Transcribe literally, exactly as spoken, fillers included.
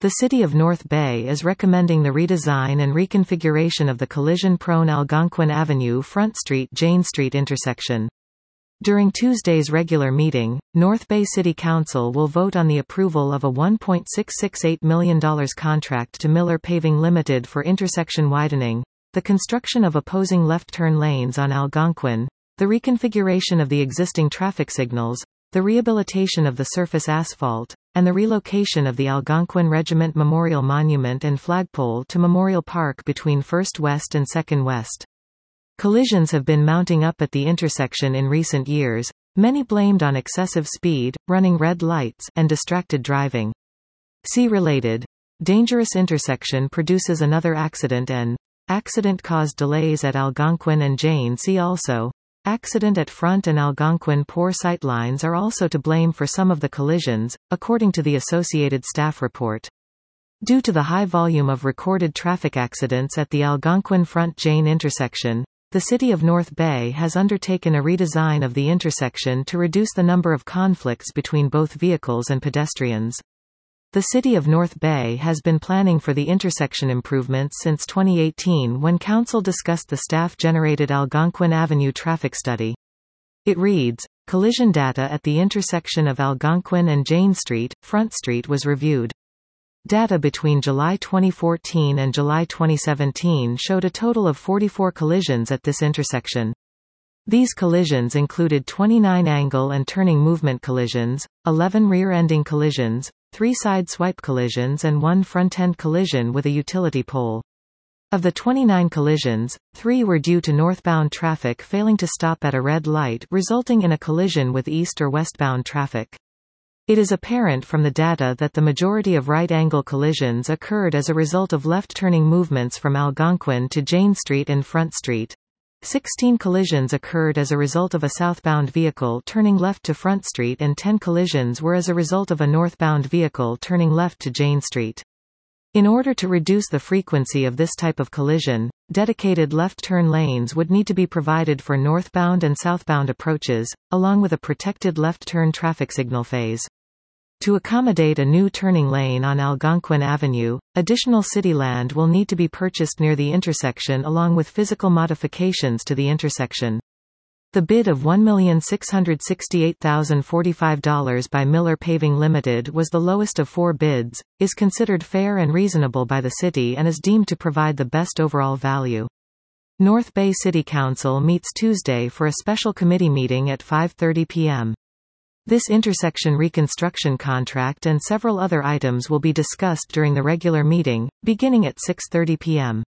The City of North Bay is recommending the redesign and reconfiguration of the collision-prone Algonquin Avenue-Front Street-Jane Street intersection. During Tuesday's regular meeting, North Bay City Council will vote on the approval of a one point six six eight million dollars contract to Miller Paving Limited for intersection widening, the construction of opposing left-turn lanes on Algonquin, the reconfiguration of the existing traffic signals, the rehabilitation of the surface asphalt, and the relocation of the Algonquin Regiment Memorial Monument and flagpole to Memorial Park between First West and Second West. Collisions have been mounting up at the intersection in recent years, many blamed on excessive speed, running red lights, and distracted driving. See related. Dangerous intersection produces another accident and accident caused delays at Algonquin and Jane. See also. Accident at Front and Algonquin. Poor sightlines are also to blame for some of the collisions, according to the Associated Staff report. Due to the high volume of recorded traffic accidents at the Algonquin Front-Jane intersection, the City of North Bay has undertaken a redesign of the intersection to reduce the number of conflicts between both vehicles and pedestrians. The City of North Bay has been planning for the intersection improvements since twenty eighteen when Council discussed the staff-generated Algonquin Avenue traffic study. It reads, collision data at the intersection of Algonquin and Jane Street, Front Street was reviewed. Data between July twenty fourteen and July twenty seventeen showed a total of forty-four collisions at this intersection. These collisions included twenty-nine angle and turning movement collisions, eleven rear-ending collisions, three side swipe collisions and one front-end collision with a utility pole. Of the twenty-nine collisions, three were due to northbound traffic failing to stop at a red light, resulting in a collision with east or westbound traffic. It is apparent from the data that the majority of right-angle collisions occurred as a result of left-turning movements from Algonquin to Jane Street and Front Street. sixteen collisions occurred as a result of a southbound vehicle turning left to Front Street and ten collisions were as a result of a northbound vehicle turning left to Jane Street. In order to reduce the frequency of this type of collision, dedicated left-turn lanes would need to be provided for northbound and southbound approaches, along with a protected left-turn traffic signal phase. To accommodate a new turning lane on Algonquin Avenue, additional city land will need to be purchased near the intersection along with physical modifications to the intersection. The bid of one million six hundred sixty-eight thousand forty-five dollars by Miller Paving Limited was the lowest of four bids, is considered fair and reasonable by the city and is deemed to provide the best overall value. North Bay City Council meets Tuesday for a special committee meeting at five thirty p m This intersection reconstruction contract and several other items will be discussed during the regular meeting, beginning at six thirty p m